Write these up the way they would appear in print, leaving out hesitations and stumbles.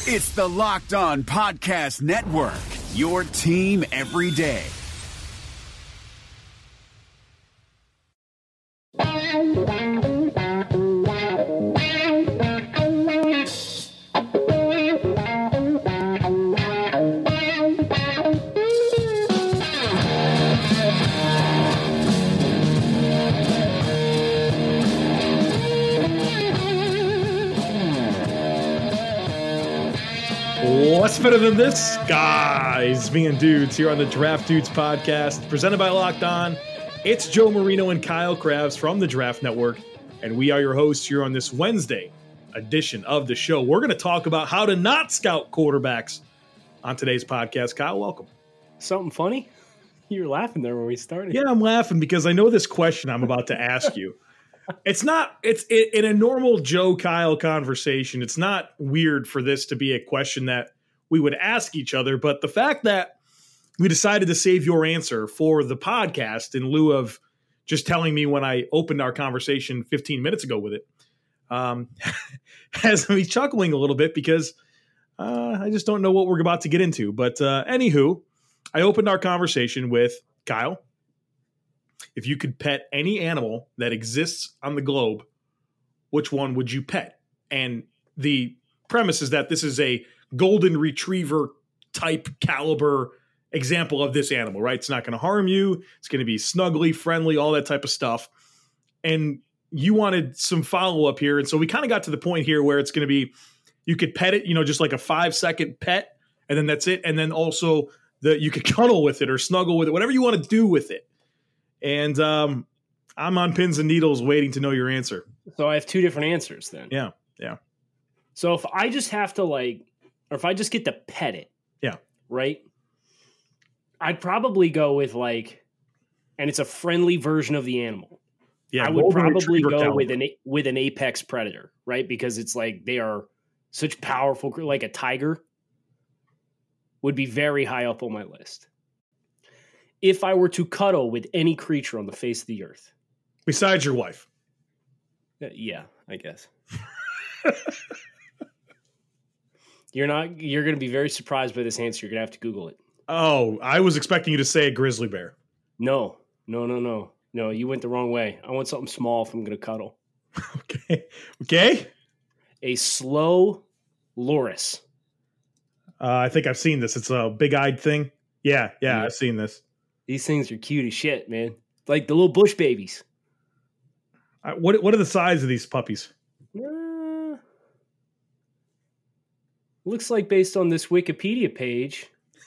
It's the Locked On Podcast Network, your team every day. What's better than this? Guys, being dudes here on the Draft Dudes podcast, presented by Locked On. It's Joe Marino and Kyle Krabs from the Draft Network, and we are your hosts here on this Wednesday edition of the show. We're going to talk about how to not scout quarterbacks on today's podcast. Kyle, welcome. Something funny? You were laughing there when we started. Yeah, I'm laughing because I know this question I'm about to ask you. It's in a normal Joe Kyle conversation. It's not weird for this to be a question that we would ask each other, but the fact that we decided to save your answer for the podcast in lieu of just telling me when I opened our conversation 15 minutes ago with it has me chuckling a little bit because I just don't know what we're about to get into. But anywho, I opened our conversation with Kyle. If you could pet any animal that exists on the globe, which one would you pet? And the premise is that this is a golden retriever type caliber example of this animal, right? It's not going to harm you. It's going to be snuggly, friendly, all that type of stuff. And you wanted some follow-up here. And so we kind of got to the point here where it's going to be, you could pet it, just like a 5-second pet, and then that's it. And then also you could cuddle with it or snuggle with it, whatever you want to do with it. And I'm on pins and needles waiting to know your answer. So I have two different answers then. Yeah. So if I just have to or if I just get to pet it. Yeah. Right? I'd probably go with and it's a friendly version of the animal. Yeah. I would probably go with an apex predator, right? Because it's they are such powerful, like a tiger would be very high up on my list. If I were to cuddle with any creature on the face of the earth. Besides your wife. Yeah, I guess. You're going to be very surprised by this answer. You're going to have to Google it. Oh, I was expecting you to say a grizzly bear. No, you went the wrong way. I want something small if I'm going to cuddle. Okay. A slow loris. I think I've seen this. It's a big-eyed thing. Yeah, I've seen this. These things are cute as shit, man. Like the little bush babies. What are the size of these puppies? Looks like based on this Wikipedia page.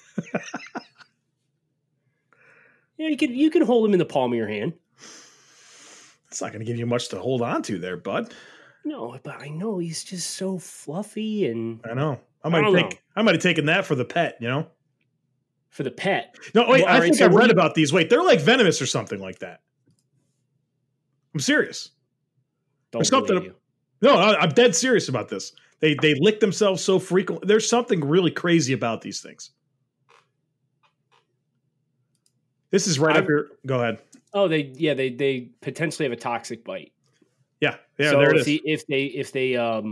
Yeah, you can hold them in the palm of your hand. It's not going to give you much to hold on to there, bud. No, but I know he's just so fluffy and I know. I might have taken that for the pet, For the pet. No, wait, I think I read about these. Wait, they're like venomous or something like that. I'm serious. Don't believe you. No, I'm dead serious about this. They lick themselves so frequently. There's something really crazy about these things. This is right up here. Go ahead. Oh, they potentially have a toxic bite. Yeah, so there it is. If they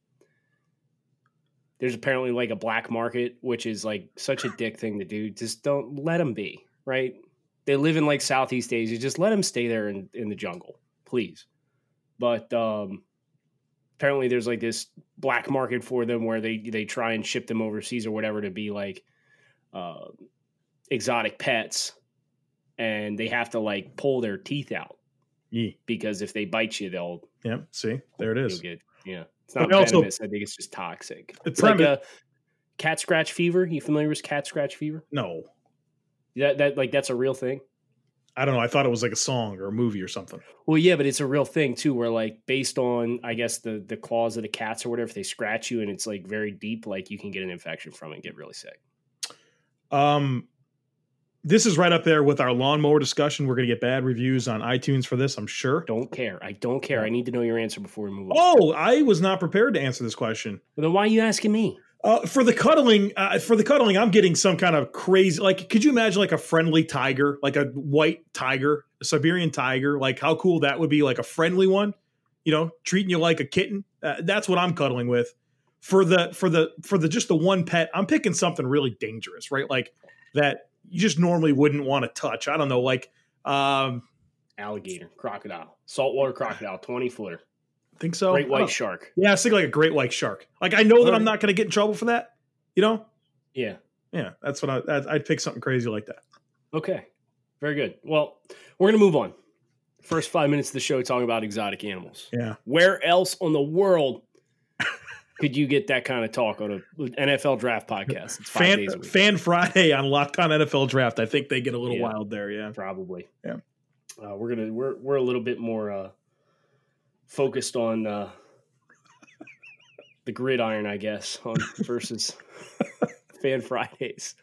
there's apparently a black market, which is such a dick thing to do. Just don't let them be, right? They live in Southeast Asia. Just let them stay there in the jungle, please. But apparently there's this black market for them where they try and ship them overseas or whatever to be exotic pets, and they have to pull their teeth out because if they bite you, they'll. Yeah, see, there it is. Yeah. It's not venomous. I think it's just toxic. It's like a cat scratch fever. You familiar with cat scratch fever? No. That's a real thing? I don't know. I thought it was like a song or a movie or something. Well, yeah, but it's a real thing too, where based on, I guess, the claws of the cats or whatever, if they scratch you and it's very deep, you can get an infection from it and get really sick. This is right up there with our lawnmower discussion. We're going to get bad reviews on iTunes for this, I'm sure. Don't care. I don't care. I need to know your answer before we move on. Oh, I was not prepared to answer this question. Well, then why are you asking me? For the cuddling, I'm getting some kind of crazy. Could you imagine a friendly tiger, like a white tiger, a Siberian tiger? How cool that would be, a friendly one, treating you like a kitten. That's what I'm cuddling with. for the just the one pet, I'm picking something really dangerous, right? Like that you just normally wouldn't want to touch. I don't know, like alligator, crocodile, saltwater crocodile, 20-footer. Think so? Great white shark. Yeah, I think like a great white shark. Like I know that I'm not going to get in trouble for that. You know? Yeah. Yeah, that's what I'd pick something crazy like that. Okay. Very good. Well, we're going to move on. First 5 minutes of the show talking about exotic animals. Yeah. Where else on the world could you get that kind of talk on an NFL draft podcast? It's 5 days a week. Fan Friday on Locked On NFL Draft. I think they get a little wild there. Yeah, probably. Yeah. We're a little bit more focused on the gridiron, I guess, on versus Fan Fridays.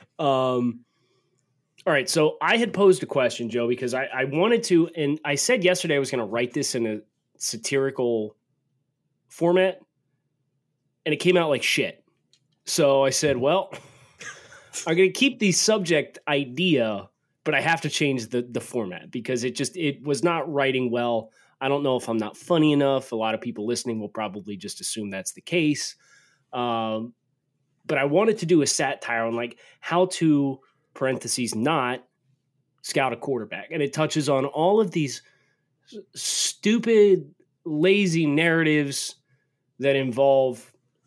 All right, so I had posed a question, Joe, because I wanted to, and I said yesterday I was going to write this in a satirical format, and it came out like shit. So I said, well, I'm going to keep the subject idea, but I have to change the format because it was not writing well. I don't know if I'm not funny enough. A lot of people listening will probably just assume that's the case. But I wanted to do a satire on like how to parentheses not scout a quarterback, and it touches on all of these stupid, lazy narratives that involve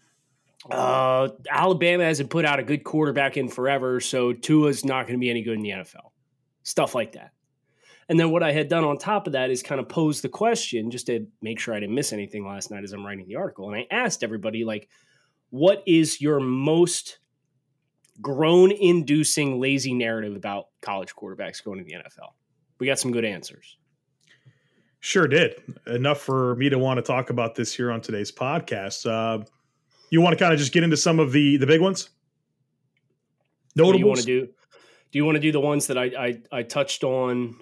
Alabama hasn't put out a good quarterback in forever, so Tua's not going to be any good in the NFL. Stuff like that. And then what I had done on top of that is kind of pose the question just to make sure I didn't miss anything last night as I'm writing the article. And I asked everybody, like, what is your most groan-inducing lazy narrative about college quarterbacks going to the NFL? We got some good answers. Sure did. Enough for me to want to talk about this here on today's podcast. You want to kind of just get into some of the big ones? Notables? Do you want to do the ones that I touched on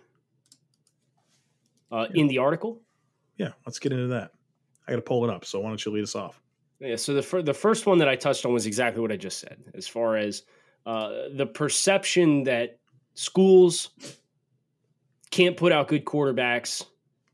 in the article? Yeah, let's get into that. I got to pull it up, so why don't you lead us off? Yeah, so the first one that I touched on was exactly what I just said, as far as the perception that schools can't put out good quarterbacks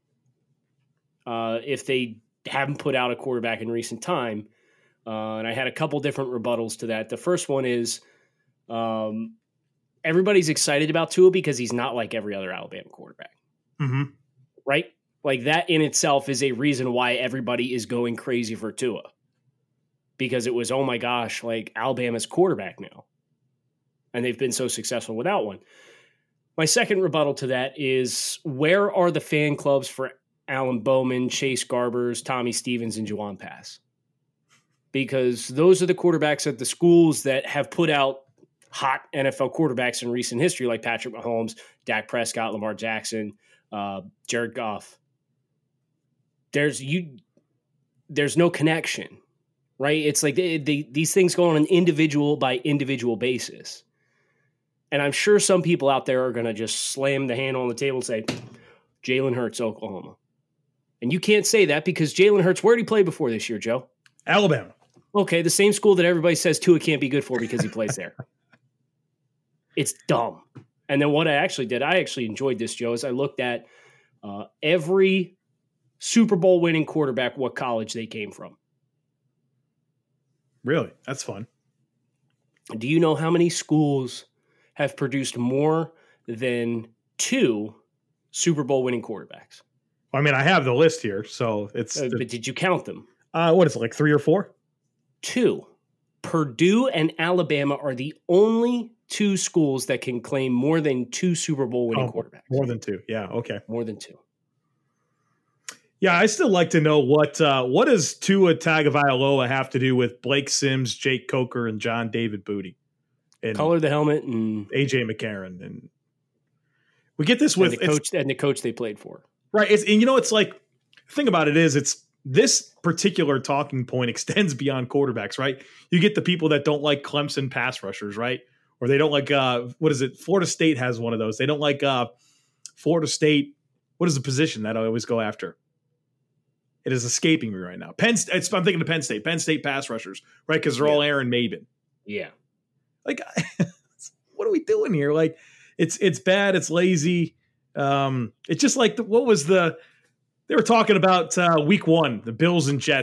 if they haven't put out a quarterback in recent time. And I had a couple different rebuttals to that. The first one is everybody's excited about Tua because he's not like every other Alabama quarterback. Mm-hmm. Right? Like that in itself is a reason why everybody is going crazy for Tua. Because it was, oh my gosh, like Alabama's quarterback now. And they've been so successful without one. My second rebuttal to that is, where are the fan clubs for Alan Bowman, Chase Garbers, Tommy Stevens, and Juwan Pass? Because those are the quarterbacks at the schools that have put out hot NFL quarterbacks in recent history, like Patrick Mahomes, Dak Prescott, Lamar Jackson, Jared Goff. There's no connection. Right? It's like these things go on an individual by individual basis. And I'm sure some people out there are going to just slam the hand on the table and say, Jalen Hurts, Oklahoma. And you can't say that because Jalen Hurts, where did he play before this year, Joe? Alabama. Okay, the same school that everybody says Tua can't be good for because he plays there. It's dumb. And then what I actually did, I actually enjoyed this, Joe, is I looked at every Super Bowl winning quarterback, what college they came from. Really? That's fun. Do you know how many schools have produced more than 2 Super Bowl winning quarterbacks? I mean, I have the list here, so it's. But did you count them? What is it, like 3 or 4? 2. Purdue and Alabama are the only 2 schools that can claim more than 2 Super Bowl winning quarterbacks. More than 2. Yeah. Okay. More than 2. Yeah, I still like to know what does Tua Tagovailoa have to do with Blake Sims, Jake Coker, and John David Booty, and color the helmet and AJ McCarron, and we get this with the coach they played for, right? It's like, the thing about it is, it's this particular talking point extends beyond quarterbacks, right? You get the people that don't like Clemson pass rushers, right? Or they don't like what is it? Florida State has one of those. They don't like Florida State. What is the position that I always go after? It is escaping me right now. I'm thinking of Penn State. Penn State pass rushers, right? Because they're all Aaron Maben. Yeah. Like, what are we doing here? Like, it's bad. It's lazy. It's just like they were talking about week 1, the Bills and Jets.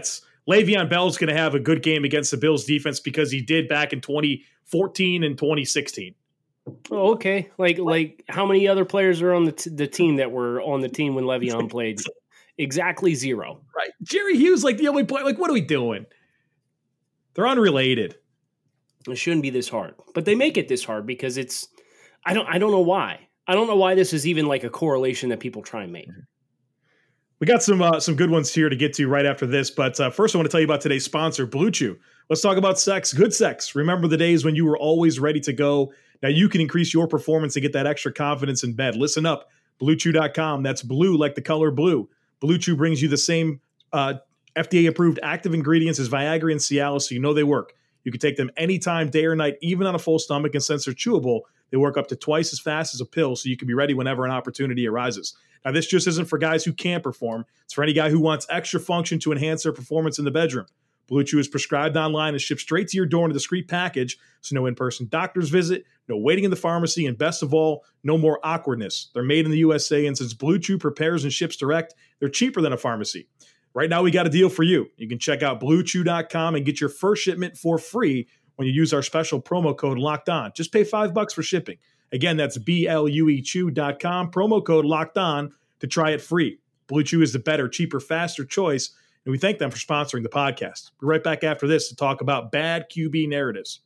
Le'Veon Bell's going to have a good game against the Bills defense because he did back in 2014 and 2016. Oh, okay. Like how many other players are on the team that were on the team when Le'Veon played? Exactly 0. Right. Jerry Hughes, like the only player. Like, what are we doing? They're unrelated. It shouldn't be this hard, but they make it this hard because it's. I don't know why. I don't know why this is even like a correlation that people try and make. We got some good ones here to get to right after this, but first I want to tell you about today's sponsor, Blue Chew. Let's talk about sex, good sex. Remember the days when you were always ready to go. Now you can increase your performance and get that extra confidence in bed. Listen up, BlueChew.com. That's blue like the color blue. Blue Chew brings you the same FDA-approved active ingredients as Viagra and Cialis, so you know they work. You can take them anytime, day or night, even on a full stomach, and since they're chewable, they work up to twice as fast as a pill, so you can be ready whenever an opportunity arises. Now, this just isn't for guys who can't perform. It's for any guy who wants extra function to enhance their performance in the bedroom. Blue Chew is prescribed online and shipped straight to your door in a discreet package, so no in-person doctor's visit, no waiting in the pharmacy, and best of all, no more awkwardness. They're made in the USA, and since Blue Chew prepares and ships direct, they're cheaper than a pharmacy. Right now, we got a deal for you. You can check out BlueChew.com and get your first shipment for free when you use our special promo code Locked On. Just pay $5 for shipping. Again, that's BLUEChew.com, promo code Locked On to try it free. Blue Chew is the better, cheaper, faster choice, and we thank them for sponsoring the podcast. We're right back after this to talk about bad QB narratives.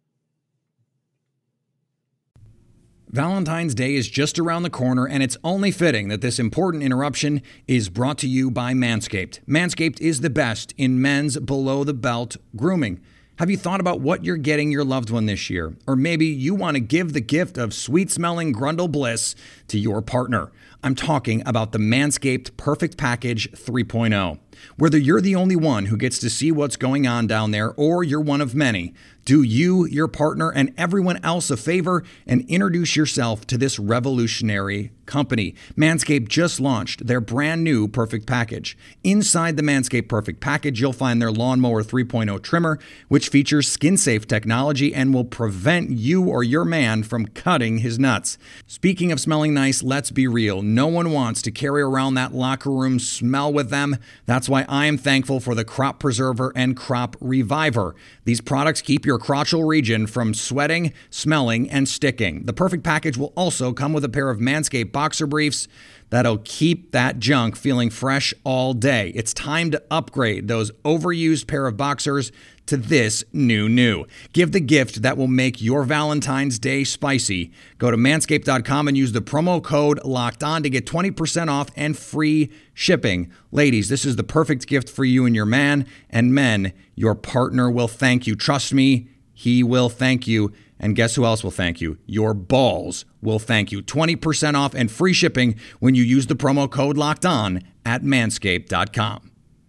Valentine's Day is just around the corner, and it's only fitting that this important interruption is brought to you by Manscaped. Manscaped is the best in men's below-the-belt grooming. Have you thought about what you're getting your loved one this year? Or maybe you want to give the gift of sweet-smelling Grundle Bliss to your partner. I'm talking about the Manscaped Perfect Package 3.0. Whether you're the only one who gets to see what's going on down there or you're one of many, do you, your partner, and everyone else a favor and introduce yourself to this revolutionary company. Manscaped just launched their brand new Perfect Package. Inside the Manscaped Perfect Package, you'll find their Lawnmower 3.0 trimmer, which features skin-safe technology and will prevent you or your man from cutting his nuts. Speaking of smelling nice, let's be real. No one wants to carry around that locker room smell with them. That's why I am thankful for the Crop Preserver and Crop Reviver. These products keep your crotchal region from sweating, smelling, and sticking. The Perfect Package will also come with a pair of Manscaped boxer briefs that'll keep that junk feeling fresh all day. It's time to upgrade those overused pair of boxers to this new. Give the gift that will make your Valentine's Day spicy. Go to manscaped.com and use the promo code LOCKEDON to get 20% off and free shipping. Ladies, this is the perfect gift for you and your man. And men, your partner will thank you. Trust me, he will thank you. And guess who else will thank you? Your balls will thank you. 20% off and free shipping when you use the promo code LOCKEDON at manscaped.com.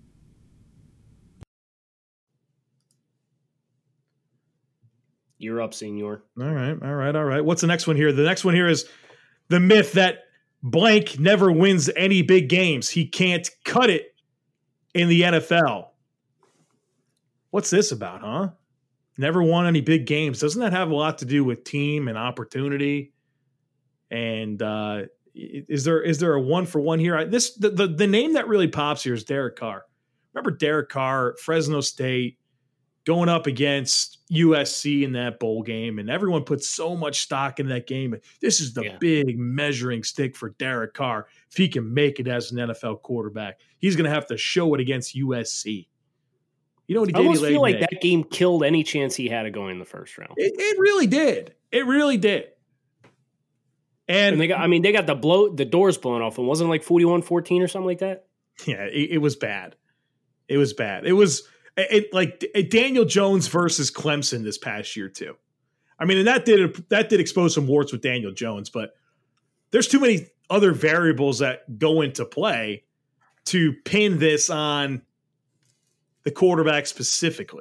You're up, senor. All right. What's the next one here? The next one here is the myth that blank never wins any big games. He can't cut it in the NFL. What's this about, huh? Never won any big games. Doesn't that have a lot to do with team and opportunity? And is there a one for one here? The name that really pops here is Derek Carr. Remember Derek Carr, Fresno State, going up against USC in that bowl game, and everyone put so much stock in that game. This is the big measuring stick for Derek Carr. If he can make it as an NFL quarterback, he's going to have to show it against USC. You know what he did? I almost feel like that game killed any chance he had of going in the first round. It really did. It really did. And they got the doors blown off, and wasn't it like 41-14 or something like that? Yeah, it was bad. It was bad. It was like Daniel Jones versus Clemson this past year too. I mean, and that did expose some warts with Daniel Jones, but there's too many other variables that go into play to pin this on the quarterback specifically.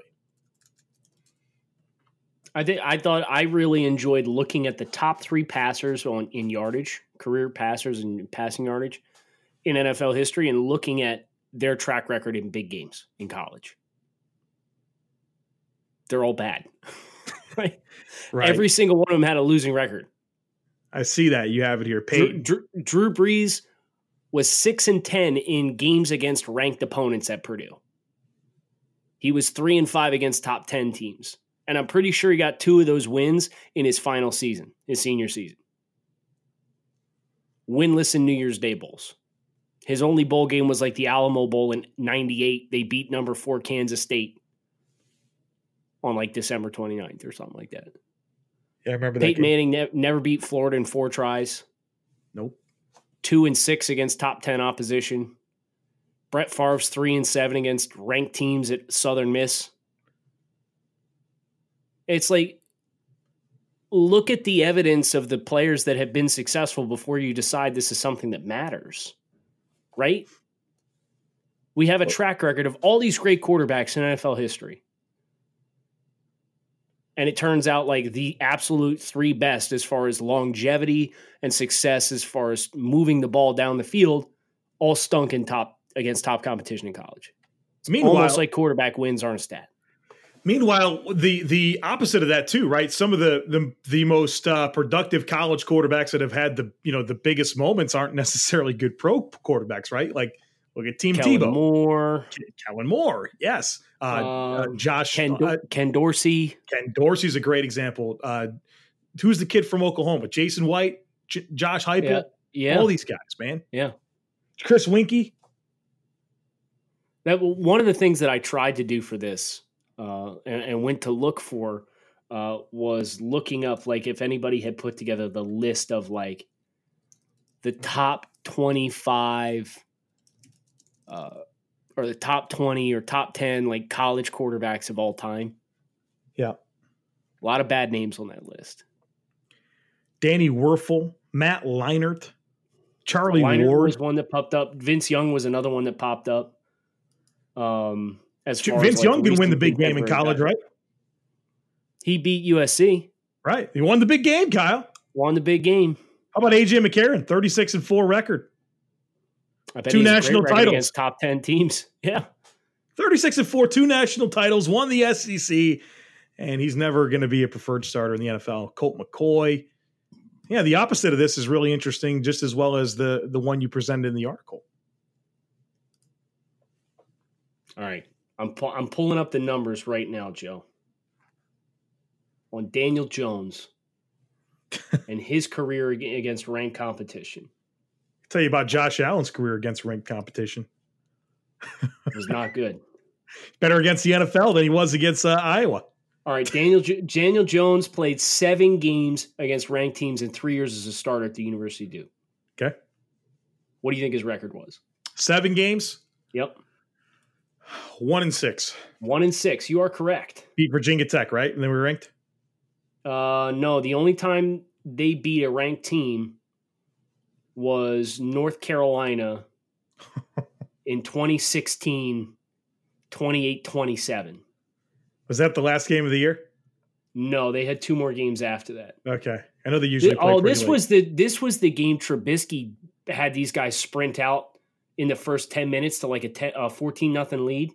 I thought I really enjoyed looking at the top 3 passers in yardage, career passers and passing yardage in NFL history, and looking at their track record in big games in college. They're all bad, right? Every single one of them had a losing record. I see that. You have it here. Drew Brees was 6-10 in games against ranked opponents at Purdue. He was 3-5 against top 10 teams. And I'm pretty sure he got 2 of those wins in his final season, his senior season. Winless in New Year's Day bowls. His only bowl game was like the Alamo Bowl in 98. They beat number 4 Kansas State on like December 29th or something like that. Yeah, I remember that. Peyton Manning never beat Florida in 4 tries. Nope. 2-6 against top 10 opposition. Brett Favre's 3-7 against ranked teams at Southern Miss. It's like, look at the evidence of the players that have been successful before you decide this is something that matters, right? We have a track record of all these great quarterbacks in NFL history. And it turns out like the absolute 3 best as far as longevity and success as far as moving the ball down the field all stunk against top competition in college. It's almost like quarterback wins aren't a stat. Meanwhile, the opposite of that too, right? Some of the most productive college quarterbacks that have had the biggest moments aren't necessarily good pro quarterbacks, right? Like look at Team Tebow, Kellen Moore, yes, Josh, Ken Dorsey. Ken Dorsey's a great example. Who's the kid from Oklahoma? Jason White, Josh Heupel, yeah, all these guys, man. Yeah, Chris Winkie. That one of the things that I tried to do for this. And went to look for was looking up like if anybody had put together the list of like the top 25 or the top 20 or top 10 like college quarterbacks of all time. Yeah. A lot of bad names on that list. Danny Werfel, Matt Leinart, Charlie Leinart Ward was one that popped up. Vince Young was another one that popped up. Vince Young can win the big game in college, right? He beat USC. Right. He won the big game, Kyle. Won the big game. How about AJ McCarron? 36-4 record. I bet 2 national titles against top 10 teams. Yeah. 36-4, 2 national titles, won the SEC, and he's never going to be a preferred starter in the NFL. Colt McCoy. Yeah, the opposite of this is really interesting, just as well as the one you presented in the article. All right. I'm pulling up the numbers right now, Joe, on Daniel Jones and his career against ranked competition. I'll tell you about Josh Allen's career against ranked competition. It was not good. Better against the NFL than he was against Iowa. All right, Daniel Jones played 7 games against ranked teams in 3 years as a starter at the University of Duke. Okay. What do you think his record was? 7 games? Yep. 1-6. 1-6. You are correct. Beat Virginia Tech, right? And they were ranked? No, the only time they beat a ranked team was North Carolina in 2016, 28-27. Was that the last game of the year? No, they had 2 more games after that. Okay. I know they usually play this was the game Trubisky had these guys sprint out in the first 10 minutes to like a 14-0 lead.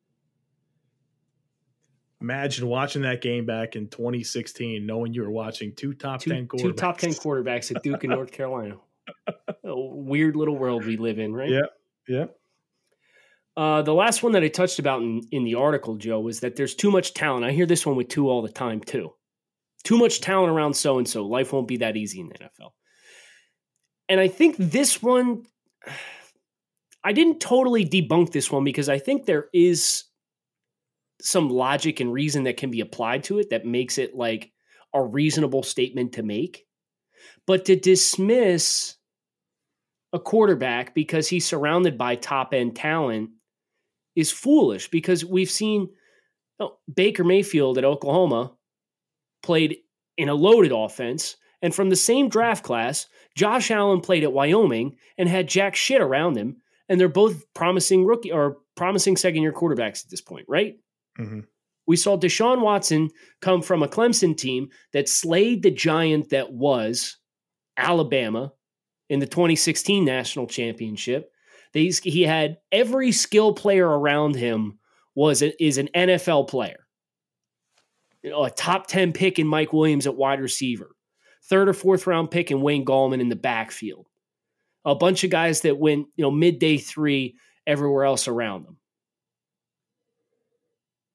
Imagine watching that game back in 2016, knowing you were watching 2 top 10 quarterbacks. 2 top 10 quarterbacks at Duke and North Carolina. A weird little world we live in, right? Yeah, yeah. The last one that I touched about in the article, Joe, was that there's too much talent. I hear this one with 2 all the time, too. Too much talent around so-and-so. Life won't be that easy in the NFL. And I think this one, I didn't totally debunk this one because I think there is some logic and reason that can be applied to it that makes it like a reasonable statement to make. But to dismiss a quarterback because he's surrounded by top-end talent is foolish because we've seen Baker Mayfield at Oklahoma played in a loaded offense, and from the same draft class, Josh Allen played at Wyoming and had jack shit around him, and they're both promising second-year quarterbacks at this point, right? Mm-hmm. We saw Deshaun Watson come from a Clemson team that slayed the giant that was Alabama in the 2016 national championship. He had every skill player around him is an NFL player. A top 10 pick in Mike Williams at wide receiver. 3rd or 4th round pick in Wayne Gallman in the backfield. A bunch of guys that went, midday 3 everywhere else around them.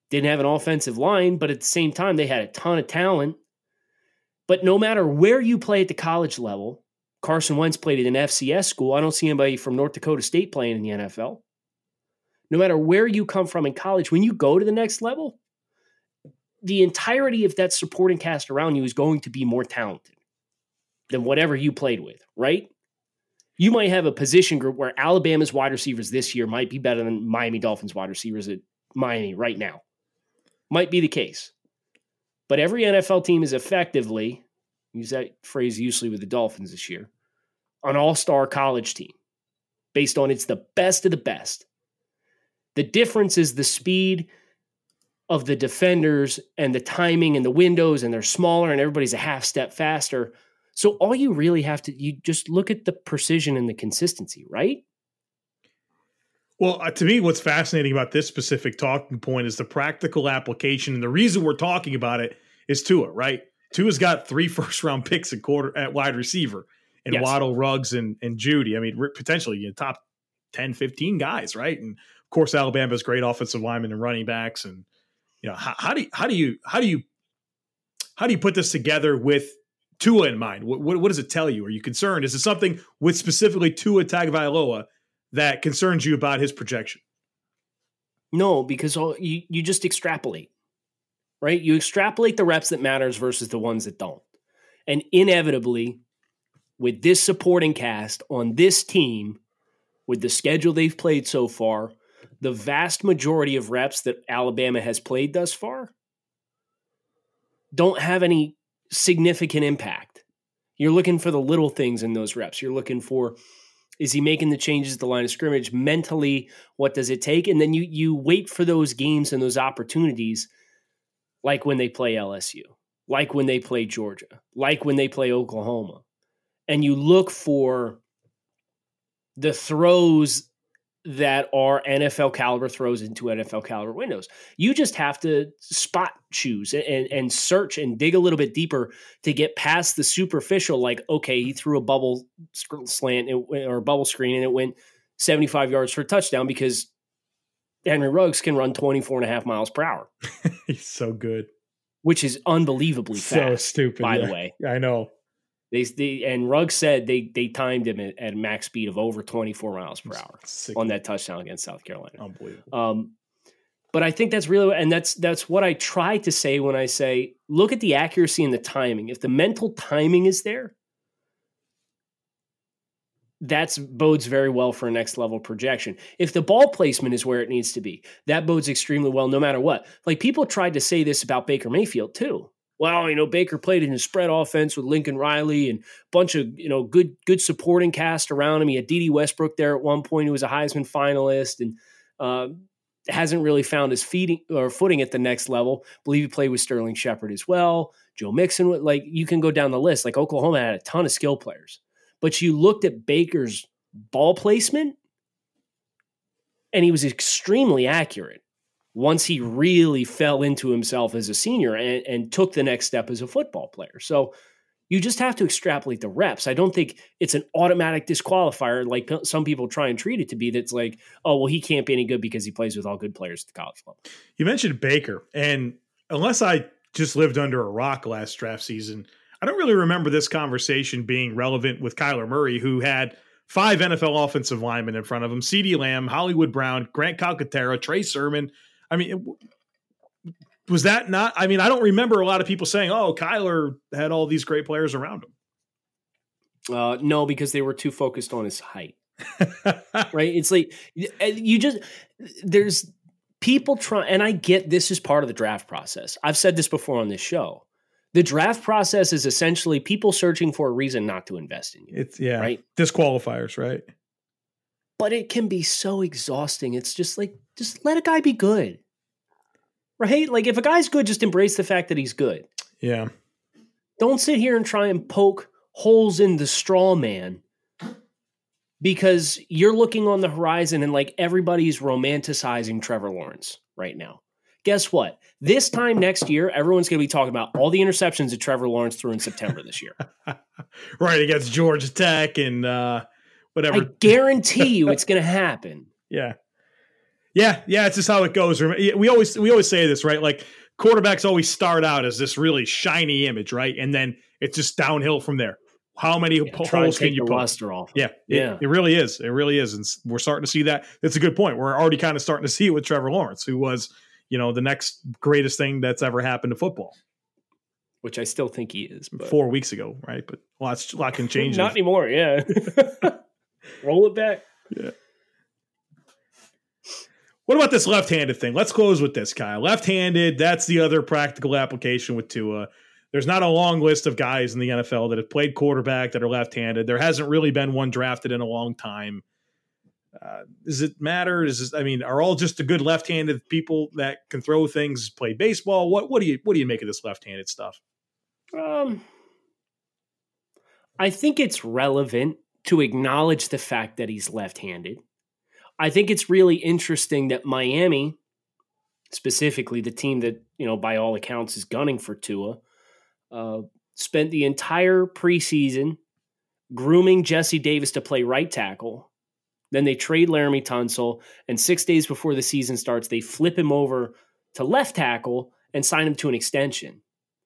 Didn't have an offensive line, but at the same time, they had a ton of talent. But no matter where you play at the college level, Carson Wentz played at an FCS school. I don't see anybody from North Dakota State playing in the NFL. No matter where you come from in college, when you go to the next level, the entirety of that supporting cast around you is going to be more talented than whatever you played with, right? You might have a position group where Alabama's wide receivers this year might be better than Miami Dolphins wide receivers at Miami right now. Might be the case. But every NFL team is effectively, use that phrase usually with the Dolphins this year, an all-star college team based on it's the best of the best. The difference is the speed of the defenders and the timing and the windows, and they're smaller and everybody's a half step faster. So all you really have to, you just look at the precision and the consistency, right? Well, to me, what's fascinating about this specific talking point is the practical application. And the reason we're talking about it is Tua, right? Tua's got 3 first-round picks at wide receiver, and yes. Waddle, Ruggs, and Judy. I mean, potentially top 10, 15 guys, right? And of course, Alabama has great offensive linemen and running backs. And how do you put this together with Tua in mind? What does it tell you? Are you concerned? Is it something with specifically Tua Tagovailoa that concerns you about his projection? No, because you just extrapolate, right? You extrapolate the reps that matters versus the ones that don't. And inevitably, with this supporting cast on this team, with the schedule they've played so far, the vast majority of reps that Alabama has played thus far don't have any significant impact. You're looking for the little things in those reps. You're looking for, is he making the changes at the line of scrimmage? Mentally, what does it take? And then you wait for those games and those opportunities, like when they play LSU, like when they play Georgia, like when they play Oklahoma. And you look for the throws that are NFL caliber throws into NFL caliber windows. You just have to spot choose and search and dig a little bit deeper to get past the superficial, like, okay, he threw a bubble slant or bubble screen and it went 75 yards for a touchdown because Henry Ruggs can run 24.5 miles per hour. He's so good. Which is unbelievably fast. So stupid, by the way. I know. And Ruggs said they timed him at a max speed of over 24 miles per hour on that touchdown against South Carolina. Unbelievable. But I think that's really, and that's what I try to say when I say, look at the accuracy and the timing. If the mental timing is there, that bodes very well for a next level projection. If the ball placement is where it needs to be, that bodes extremely well no matter what. Like people tried to say this about Baker Mayfield too. Well, Baker played in a spread offense with Lincoln Riley and a bunch of, good supporting cast around him. He had Dede Westbrook there at one point who was a Heisman finalist and hasn't really found his footing at the next level. I believe he played with Sterling Shepard as well. Joe Mixon, you can go down the list. Like Oklahoma had a ton of skill players. But you looked at Baker's ball placement and he was extremely accurate once he really fell into himself as a senior and took the next step as a football player. So you just have to extrapolate the reps. I don't think it's an automatic disqualifier like some people try and treat it to be. That's like, oh, well, he can't be any good because he plays with all good players at the college level. You mentioned Baker, and unless I just lived under a rock last draft season, I don't really remember this conversation being relevant with Kyler Murray, who had 5 NFL offensive linemen in front of him: CeeDee Lamb, Hollywood Brown, Grant Calcaterra, Trey Sermon. I mean, was that not? I mean, I don't remember a lot of people saying, "Oh, Kyler had all these great players around him." No, because they were too focused on his height. Right? It's like there's people trying, and I get this is part of the draft process. I've said this before on this show. The draft process is essentially people searching for a reason not to invest in you. Right? Disqualifiers, right? But it can be so exhausting. It's just like, just let a guy be good. Right? Like if a guy's good, just embrace the fact that he's good. Yeah. Don't sit here and try and poke holes in the straw man because you're looking on the horizon and like everybody's romanticizing Trevor Lawrence right now. Guess what? This time next year, everyone's going to be talking about all the interceptions that Trevor Lawrence threw in September this year. Right, against Georgia Tech and whatever. I guarantee you it's going to happen. Yeah. Yeah, it's just how it goes. We always say this, right? Like quarterbacks always start out as this really shiny image, right? And then it's just downhill from there. How many holes can you poke? Luster off. Yeah, it really is. It really is, and we're starting to see that. That's a good point. We're already kind of starting to see it with Trevor Lawrence, who was, the next greatest thing that's ever happened to football. Which I still think he is. But 4 weeks ago, right? But a lot can change. Not anymore. Yeah. Roll it back. Yeah. What about this left-handed thing? Let's close with this, Kyle. Left-handed, that's the other practical application with Tua. There's not a long list of guys in the NFL that have played quarterback that are left-handed. There hasn't really been one drafted in a long time. Does it matter? Are all just the good left-handed people that can throw things, play baseball? What do you make of this left-handed stuff? I think it's relevant to acknowledge the fact that he's left-handed. I think it's really interesting that Miami, specifically the team that, by all accounts is gunning for Tua, spent the entire preseason grooming Jesse Davis to play right tackle. Then they trade Laramie Tunsil, and 6 days before the season starts, they flip him over to left tackle and sign him to an extension.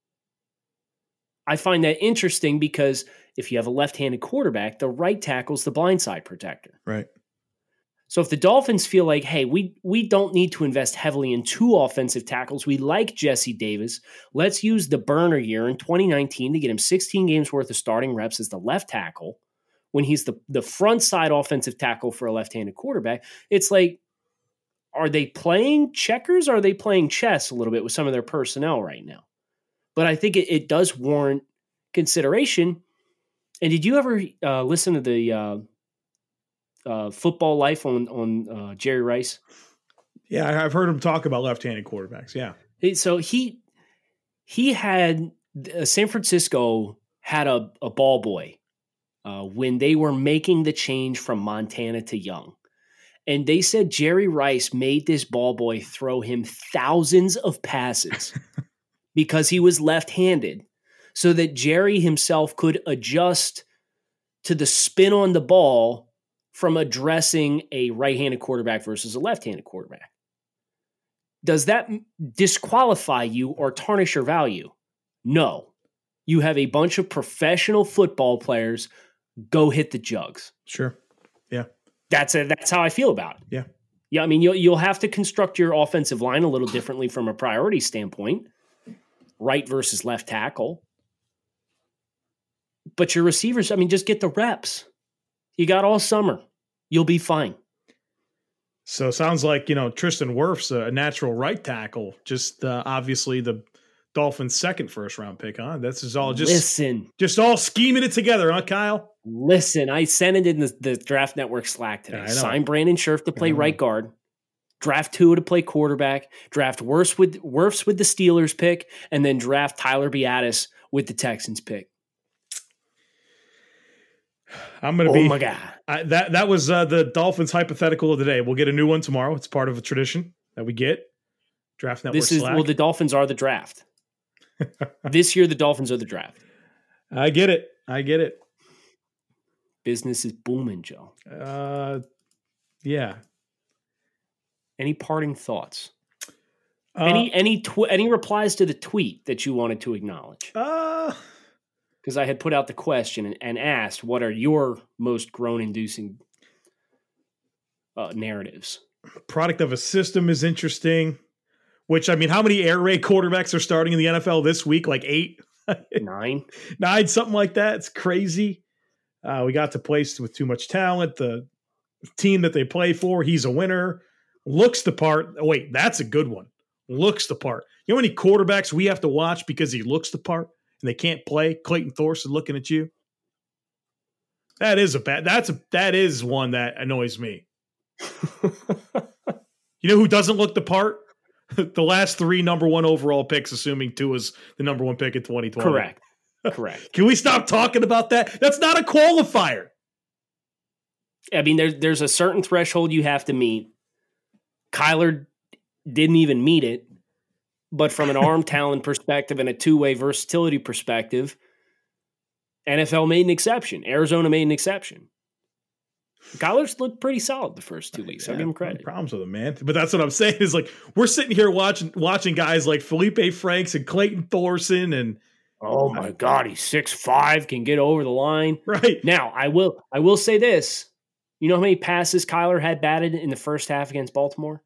I find that interesting because if you have a left-handed quarterback, the right tackle is the blindside protector. Right. So if the Dolphins feel like, hey, we don't need to invest heavily in two offensive tackles, we like Jesse Davis, let's use the burner year in 2019 to get him 16 games worth of starting reps as the left tackle when he's the front side offensive tackle for a left-handed quarterback. It's like, are they playing checkers or are they playing chess a little bit with some of their personnel right now? But I think it does warrant consideration. And did you ever listen to the Football Life on Jerry Rice? Yeah, I've heard him talk about left-handed quarterbacks. Yeah. So he had San Francisco had a ball boy when they were making the change from Montana to Young. And they said Jerry Rice made this ball boy throw him thousands of passes because he was left-handed so that Jerry himself could adjust to the spin on the ball from addressing a right-handed quarterback versus a left-handed quarterback. Does that disqualify you or tarnish your value? No. You have a bunch of professional football players. Go hit the jugs. Sure. Yeah. That's how I feel about it. Yeah. Yeah. I mean, you'll have to construct your offensive line a little differently from a priority standpoint, right versus left tackle. But your receivers, just get the reps. You got all summer. You'll be fine. So it sounds like, Tristan Wirf's a natural right tackle, just obviously the Dolphins' second first-round pick, huh? This is all just all scheming it together, huh, Kyle? Listen, I sent it in the Draft Network Slack today. Yeah, sign Brandon Scherff to play right guard, draft Tua to play quarterback, draft Wirfs with the Steelers pick, and then draft Tyler Biadasz with the Texans pick. I'm going to be. Oh my God! That was the Dolphins hypothetical of the day. We'll get a new one tomorrow. It's part of a tradition that we get. Draft Network Slack. The Dolphins are the draft. This year, the Dolphins are the draft. I get it. Business is booming, Joe. Yeah. Any parting thoughts? Any replies to the tweet that you wanted to acknowledge? Because I had put out the question and asked, what are your most groan-inducing narratives? Product of a system is interesting. Which, how many air raid quarterbacks are starting in the NFL this week? Like 8? 9? 9, something like that. It's crazy. We got to place with too much talent. The team that they play for, he's a winner. Looks the part. Oh, wait, that's a good one. Looks the part. You know how many quarterbacks we have to watch because he looks the part and they can't play? Clayton Thorson looking at you. That is one that annoys me. You know who doesn't look the part? The last 3 number 1 overall picks, assuming Tua's the number 1 pick in 2020. Correct. Can we stop talking about that? That's not a qualifier. There's a certain threshold you have to meet. Kyler didn't even meet it, but from an arm talent perspective and a two-way versatility perspective, NFL made an exception. Arizona made an exception. Kyler's looked pretty solid the first 2 weeks. I'll give him credit. No problems with him, man. But that's what I'm saying is like we're sitting here watching guys like Felipe Franks and Clayton Thorson and oh my God, he's 6'5", can get over the line. Right. Now, I will say this. You know how many passes Kyler had batted in the first half against Baltimore?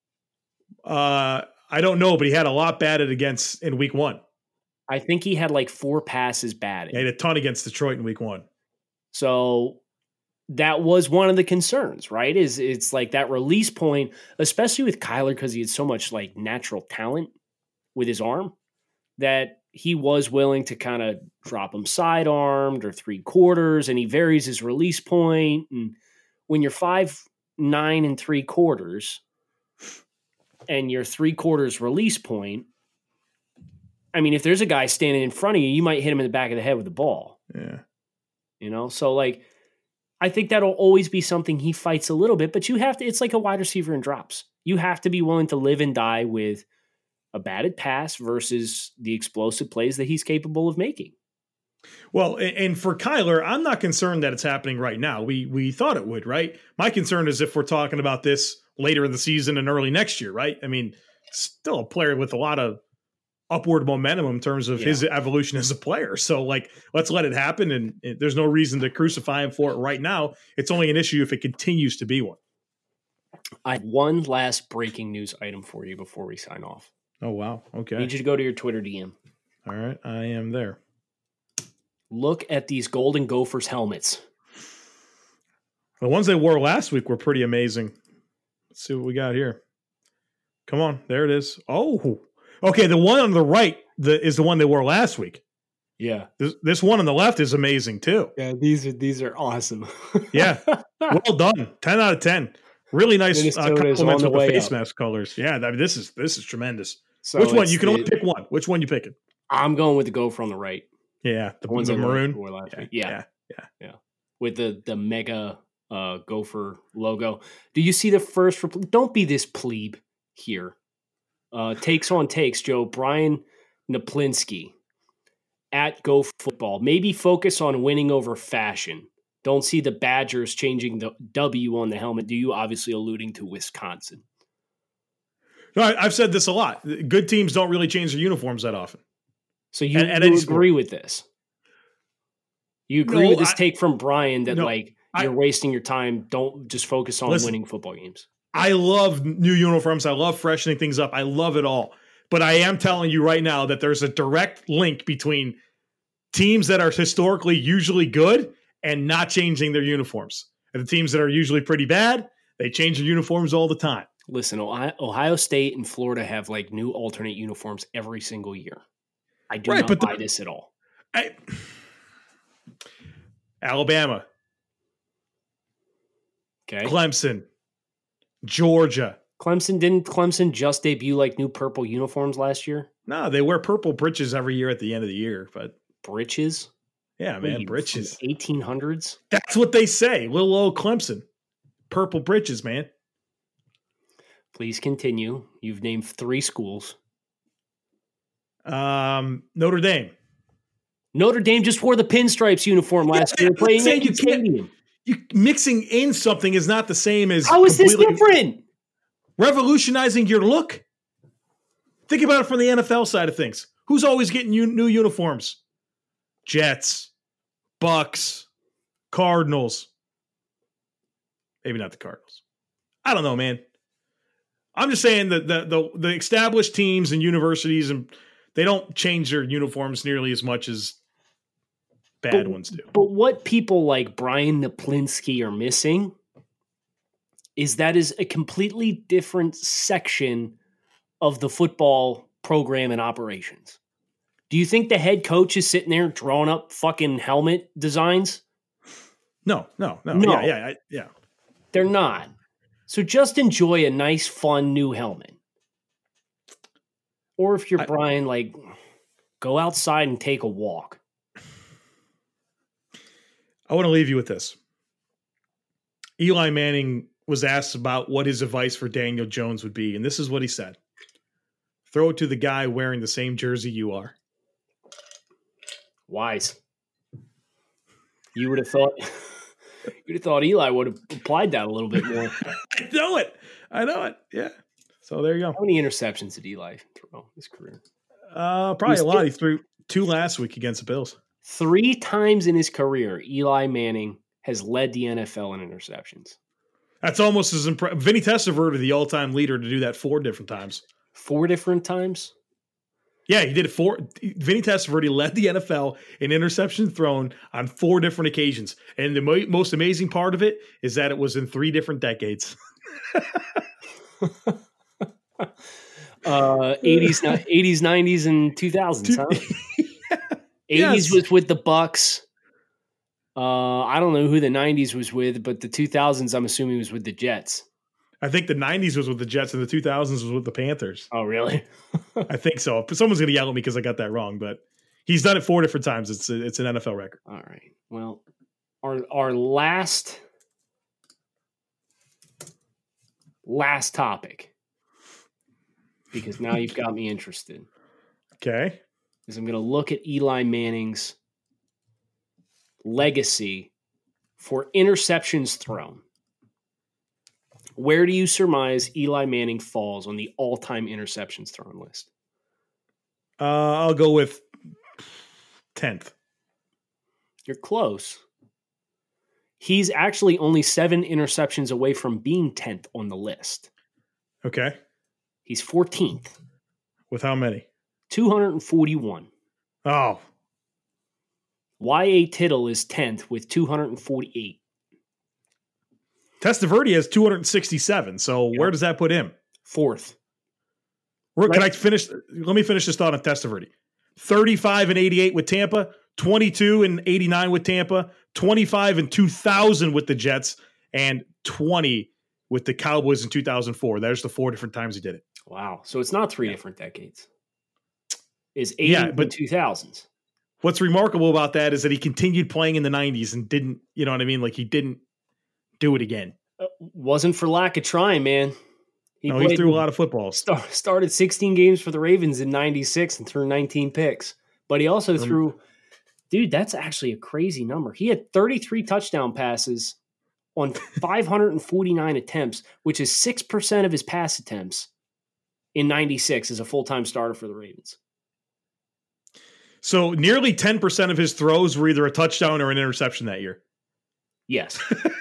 I don't know, but he had a lot batted against in week 1. I think he had like 4 passes batted. He had a ton against Detroit in week 1. So that was one of the concerns, right? It's like that release point, especially with Kyler, because he had so much like natural talent with his arm, that he was willing to kind of drop him sidearmed or 3/4, and he varies his release point. And when you're 5'9" and 3/4, and your 3/4 release point, I mean, if there's a guy standing in front of you, you might hit him in the back of the head with the ball. Yeah. You know, so like, I think that'll always be something he fights a little bit, but you have to, it's like a wide receiver in drops. You have to be willing to live and die with a batted pass versus the explosive plays that he's capable of making. Well, and for Kyler, I'm not concerned that it's happening right now. We thought it would, right? My concern is if we're talking about this later in the season and early next year, right? I mean, still a player with a lot of upward momentum in terms of his evolution as a player. So like, let's let it happen. And there's no reason to crucify him for it right now. It's only an issue if it continues to be one. I have one last breaking news item for you before we sign off. Oh, wow. Okay. I need you to go to your Twitter DM. All right. I am there. Look at these Golden Gophers helmets. The ones they wore last week were pretty amazing. Let's see what we got here. Come on. There it is. Oh, okay. The one on the right is the one they wore last week. Yeah. This one on the left is amazing too. Yeah. These are awesome. Yeah. Well done. 10 out of 10. Really nice compliments with the face mask colors. Yeah. I mean, this is tremendous. So which one? You can only pick one. Which one you picking? I'm going with the Gopher on the right. Yeah. The ones in maroon. Yeah. With the mega Gopher logo. Do you see the first? Don't be this plebe here. Takes on takes, Joe. Brian Naplinski at Go Football. Maybe focus on winning over fashion. Don't see the Badgers changing the W on the helmet. Do you? Obviously alluding to Wisconsin. No, I've said this a lot. Good teams don't really change their uniforms that often. So you agree with this? You agree with this take from Brian that you're wasting your time. Don't just focus on winning football games. I love new uniforms. I love freshening things up. I love it all. But I am telling you right now that there's a direct link between teams that are historically usually good and not changing their uniforms. And the teams that are usually pretty bad, they change their uniforms all the time. Listen, Ohio State and Florida have like new alternate uniforms every single year. I do not buy this at all. Alabama. Okay. Clemson. Georgia. Didn't Clemson just debut like new purple uniforms last year? No, they wear purple breeches every year at the end of the year. But breeches? Yeah, man, breeches. 1800s? That's what they say. Little old Clemson. Purple breeches, man. Please continue. You've named 3 schools. Notre Dame. Notre Dame just wore the pinstripes uniform last year playing in stadium. Mixing in something is not the same as how is this different? Revolutionizing your look. Think about it from the NFL side of things. Who's always getting new uniforms? Jets, Bucks, Cardinals. Maybe not the Cardinals. I don't know, man. I'm just saying that the established teams and universities, and they don't change their uniforms nearly as much as bad ones do. But what people like Brian Naplinski are missing is that is a completely different section of the football program and operations. Do you think the head coach is sitting there drawing up fucking helmet designs? No. Yeah. They're not. So just enjoy a nice, fun new helmet. Or if you're Brian, go outside and take a walk. I want to leave you with this. Eli Manning was asked about what his advice for Daniel Jones would be, and this is what he said. Throw it to the guy wearing the same jersey you are. Wise. You would have thought You'd have thought Eli would have applied that a little bit more. I know it. Yeah. So there you go. How many interceptions did Eli throw his career? Probably a lot. He threw 2 last week against the Bills. 3 times in his career, Eli Manning has led the NFL in interceptions. That's almost as impressive. Vinny Testaverde, the all-time leader, to do that 4 different times. 4 different times? Yeah, he did it 4. Vinny Testaverde led the NFL in interception thrown on 4 different occasions. And the most amazing part of it is that it was in 3 different decades. 80s, 90s, and 2000s, huh? 80s was with the Bucks. I don't know who the 90s was with, but the 2000s, I'm assuming, was with the Jets. I think the 90s was with the Jets and the 2000s was with the Panthers. Oh, really? I think so. Someone's going to yell at me because I got that wrong, but he's done it 4 different times. It's an NFL record. All right. Well, our last topic, because now you've got me interested. Okay. Is I'm going to look at Eli Manning's legacy for interceptions thrown. Where do you surmise Eli Manning falls on the all-time interceptions thrown list? I'll go with 10th. You're close. He's actually only 7 interceptions away from being 10th on the list. Okay. He's 14th. With how many? 241. Oh. Y.A. Tittle is 10th with 248. Testaverde has 267. So where does that put him? 4th. Can I finish? Let me finish this thought on Testaverde. 35 and 88 with Tampa, 22 and 89 with Tampa, 25 and 2000 with the Jets, and 20 with the Cowboys in 2004. There's the 4 different times he did it. Wow. So it's not 3 different decades. It's 80 and 2000s. What's remarkable about that is that he continued playing in the 90s and didn't, you know what I mean? Like he didn't do it again. Wasn't for lack of trying, man. He threw a lot of footballs. Started 16 games for the Ravens in 96 and threw 19 picks. But he also threw, dude, that's actually a crazy number. He had 33 touchdown passes on 549 attempts, which is 6% of his pass attempts in 96 as a full-time starter for the Ravens. So nearly 10% of his throws were either a touchdown or an interception that year. Yes.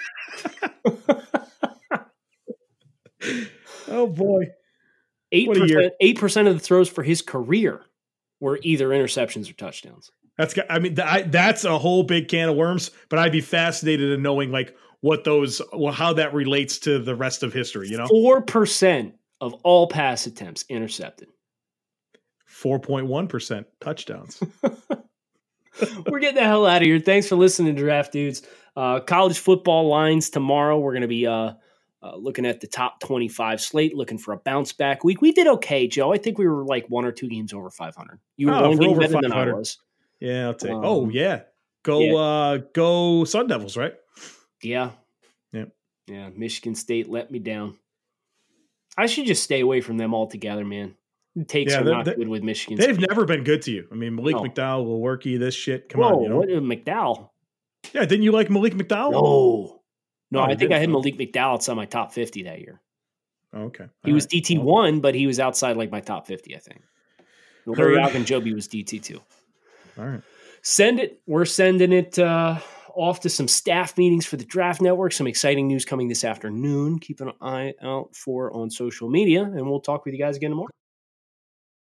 Oh boy. 8% of the throws for his career were either interceptions or touchdowns. That's a whole big can of worms, but I'd be fascinated in knowing like how that relates to the rest of history, you know? 4% of all pass attempts intercepted. 4.1% touchdowns. We're getting the hell out of here. Thanks for listening to Draft Dudes. College football lines tomorrow. We're going to be looking at the top 25 slate, looking for a bounce back week. We did okay, Joe. I think we were like 1 or 2 games over 500. You were one game better than I was. Yeah, I'll take. Go Sun Devils, right? Yeah. Yeah. Michigan State let me down. I should just stay away from them altogether, man. Takes are not good with Michigan State. They've never been good to you. I mean, Malik McDowell will work you this shit. Come on, you know? What McDowell? Yeah, didn't you like Malik McDowell? No, I think I had Malik McDowell outside my top 50 that year. Okay. He was DT1, but he was outside like my top 50, I think. Larry Ogunjobi was DT2. All right. Send it. We're sending it off to some staff meetings for the Draft Network. Some exciting news coming this afternoon. Keep an eye out for on social media, and we'll talk with you guys again tomorrow.